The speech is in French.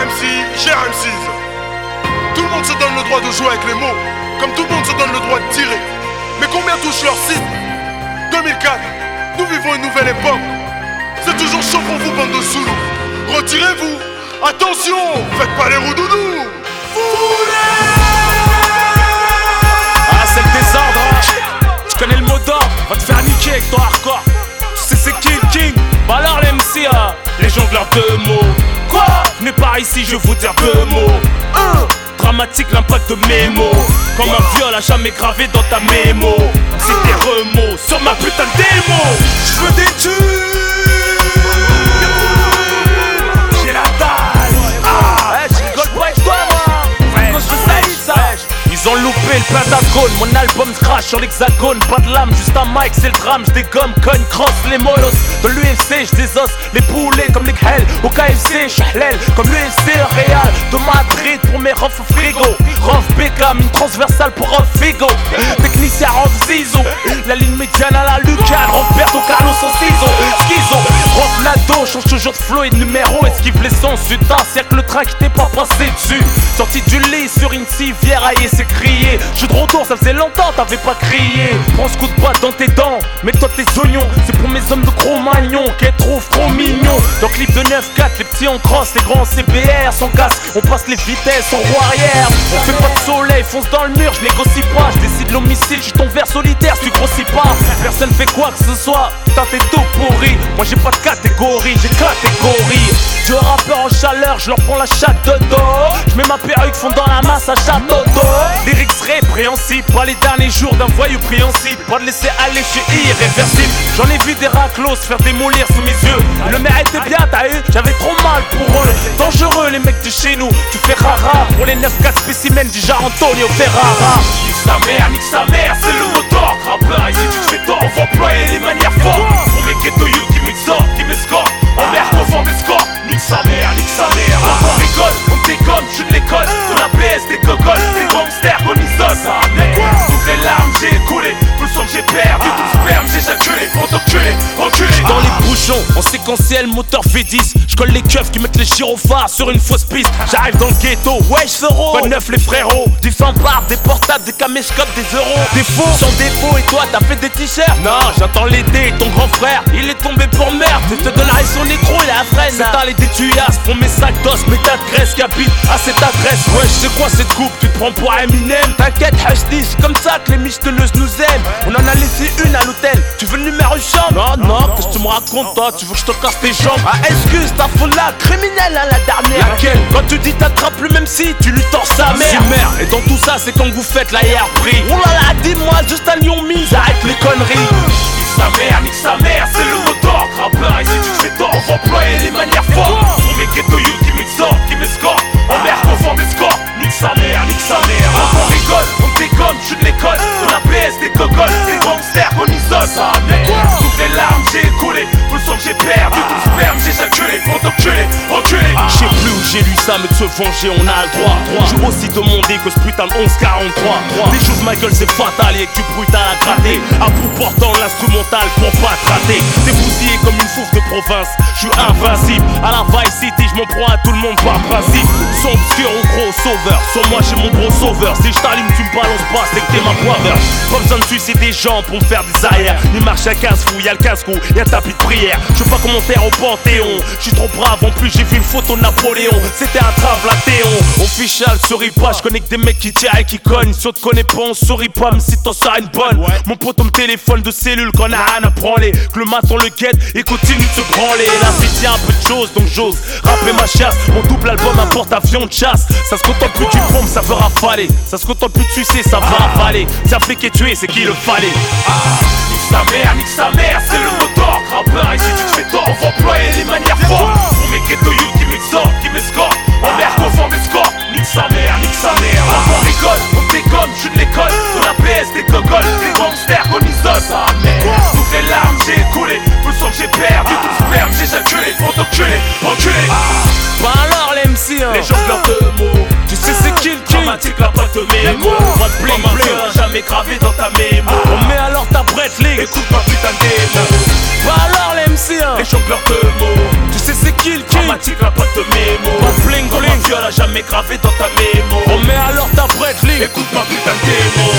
MC, cher MCs. Tout le monde se donne le droit de jouer avec les mots, comme tout le monde se donne le droit de tirer. Mais combien touche leur site? 2004, nous vivons une nouvelle époque. C'est toujours chaud pour vous, bande de Zoulous. Retirez-vous, attention, faites pas les roudoudous. Ah, c'est le désordre, hein. Tu connais le mot d'ordre, va te faire niquer avec ton hardcore. Tu sais c'est qui le king? Bah alors les MC, les jongleurs de mots. Quoi? Venez par ici, je vais vous dire deux mots. Dramatique l'impact de mes mots, comme un viol à jamais gravé dans ta mémo. C'est des remous sur ma putain de démo. Je veux des tubes, j'ai la dalle. Je rigole pas avec toi moi, quand je fais ça. Ils ont loupé le pentagone, mon album crash sur l'hexagone. Pas de lame, juste un mic, c'est le drame. J'dégomme, cogne, cross, les molosses. De l'UFC, j'désosse les poulets comme les Hell. Au KFC, j'hlèle comme l'UFC, le Real de Madrid pour mes refs au frigo. Rof Beckham, une transversale pour Rof Figo. Technicien Rof Zizo, la ligne médiane à la Lucan. Roberto Carlos en ciseaux, schizo. Rof Nado, change toujours de flow et de numéro. Esquive les sons, putain, c'est que le train qui t'est pas passé dessus. Sorti du lit sur une civière, aïe, c'est crié. Jeu de retour, ça faisait longtemps, t'avais pas crié. Prends ce coup de boîte dans tes dents, mets-toi tes oignons. C'est pour mes hommes de gros magnons, qu'elles trouvent trop mignons. Dans clip de 9-4, les petits en cross, les grands en CBR. Sans casse, on passe les vitesses en roue arrière. On fait pas de soleil, fonce dans le mur, je négocie pas. Je décide l'homicide, je suis ton ver solitaire, si tu grossis pas. Personne fait quoi que ce soit, putain t'es tout pourri. Moi j'ai pas de catégorie, j'ai catégorie. Je rappeur en chaleur, je leur prends la chatte de dos. Je mets ma perruque fond dans la masse à château d'eau. Lyrics répréhensibles, pas les derniers jours d'un voyou préhensible. Pas de laisser aller, je suis irréversible. J'en ai vu des raclos se faire démolir sous mes yeux. Le maire était bien, t'as eu, j'avais trop mal pour eux. Dangereux les mecs de chez nous, tu fais rara. Pour les 9-4 spécimens du genre Antonio Ferrara. Nique sa mère, c'est le mot d'ordre. Rappeur ici tu te fais tort, on va employer les manières fortes. Pour mes ghetto youth qui m'exhortent, qui m'escortent. En mer, confond mes scores. Nique sa mère, on rigole, on déconne, je de l'école. De la PS, des gogoles, des gangsters qu'on isole. Toutes les larmes j'ai écoulé, tout le sang que j'ai perdu, tout le sperme j'ai éjaculé. Pour t'enculer, enculé. J'suis dans les bouchons, en séquentiel, moteur V10. J'colle les keufs qui mettent les gyrophares sur une fausse piste. J'arrive dans le ghetto, wesh Zoro. Quoi de neuf les frérots? Du 100 bars, des portables, des caméscopes, des euros. Des faux, sans défaut, et toi t'as fait des t-shirts? Non, j'attends l'été, ton grand frère, il est tombé pour merde. Je te donnerai son écrou et la freine. C'est un les détuyasses pour mes sacs d'os, mes tas de graisse qui habitent à cette adresse. Wesh, c'est quoi cette coupe? Tu te prends pour Eminem? T'inquiète, Hashdi, c'est comme ça que les micheleuses nous aiment. On en a laissé une à l'hôtel, tu veux le numéro chambre? Non, qu'est-ce que tu me racontes toi? Tu veux que je te casse tes jambes? Ah, excuse, ta folle là, criminelle à la dernière. Laquelle? Quand tu dis t'attrapes le même si tu lui tords sa mère. Et dans tout ça, c'est quand vous faites la hiérarchie. Oh là là, dis-moi, juste un lion mis, arrête les conneries. Nique sa mère, c'est le mot d'ordre. Rappeur ici tu te fais tort, on va employer les manières fortes. Pour mes ghetto youth qui m'exhortent, qui m'escortent. En mer, confond mes scores. Nique sa mère, on rigole, on déconne, je de l'école. De la PS, des gogoles, des gangsters qu'on isole. Toutes les larmes j'ai écoulé, tout le sang que j'ai perdu, tout le sperme j'ai éjaculé. Pour t'enculer, enculé. Je sais plus où j'ai lu ça, mais de se venger on a le droit. J'ai aussi demandé que ce putain de 11-43. Des choses ma gueule c'est fatal et que tu brutal à gratter. À bout portant l'instrumental pour pas te rater. T'es bousillé comme une fouffe de province, je suis invincible. À la Vice City, je m'en prends à tout le monde par principe. Son obscur ou gros sauveur, sur moi j'ai mon gros sauveur. Si je t'allume tu me balances pas, c'est que t'es ma poiveur. Pas besoin de sucer des gens pour me faire des arrières. Ni marche à 15 fous, y'a le 15 coups, y'a tapis de prière. Je veux pas commentaire au Panthéon, je suis trop brave en plus j'ai vu une photo de Napoléon. C'était un Théon. Official, souris pas, je connais que des mecs qui tirent et qui cognent. Si on te connaît pas, on sourit pas, même si t'en sors une bonne. Mon pote on me téléphone de cellule qu'on a rien à prendre. Que le matin on le guette et continue de se branler. La vie tient un peu de choses donc j'ose rapper ma chasse. Mon double album un porte-avions de chasse. Ça se contente plus du pompe, ça veut rafaler. Ça se contente plus de sucer, ça veut ravaler. C'est un flic qui est tué, c'est qu'il le fallait. Nique sa mère, c'est le mot d'ordre. Rappeur ici tu te fais tort, on va employer les manières fortes. Pour mes ghetto youth qui m'exhortent, qui m'escortent. En mer, confond mes scores. Nique sa mère, on rigole, on déconne, je de l'école. De la PS, des gogoles, des gangsters qu'on isole. Toutes les larmes j'ai écoulé, tout le sang que j'ai perdu, tout le sperme j'ai éjaculé. Pour t'enculer, enculé. Bah alors les MC, les jongleurs de mots. Tu sais c'est qui le king? Dramatique l'impact de mes mots. Pas de bling bling, jamais gravé dans ta mémo. On met alors ta brette ligue, écoute ma putain de démo. Bah alors les MC, les jongleurs de mots. Tu sais c'est qui le king? Dramatique l'impact de mes mots. Pas de bling bling, sera jamais gravé dans ta mémo. On met alors ta break, écoute ma putain de démo.